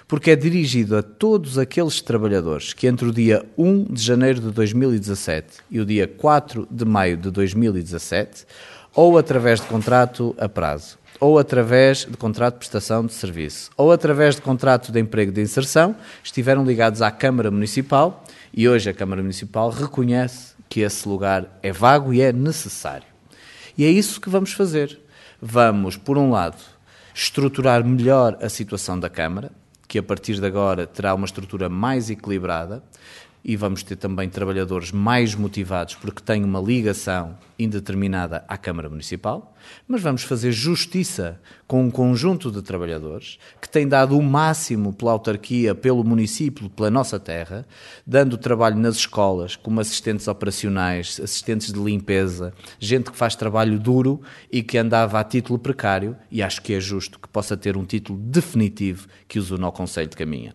porque é dirigido a todos aqueles trabalhadores que entre o dia 1 de janeiro de 2017 e o dia 4 de maio de 2017, ou através de contrato a prazo, ou através de contrato de prestação de serviço, ou através de contrato de emprego de inserção, estiveram ligados à Câmara Municipal e hoje a Câmara Municipal reconhece que esse lugar é vago e é necessário. E é isso que vamos fazer. Vamos, por um lado, estruturar melhor a situação da Câmara, que a partir de agora terá uma estrutura mais equilibrada, e vamos ter também trabalhadores mais motivados porque têm uma ligação indeterminada à Câmara Municipal, mas vamos fazer justiça com um conjunto de trabalhadores que têm dado o máximo pela autarquia, pelo município, pela nossa terra, dando trabalho nas escolas, como assistentes operacionais, assistentes de limpeza, gente que faz trabalho duro e que andava a título precário, e acho que é justo que possa ter um título definitivo que os une ao Conselho de Caminha.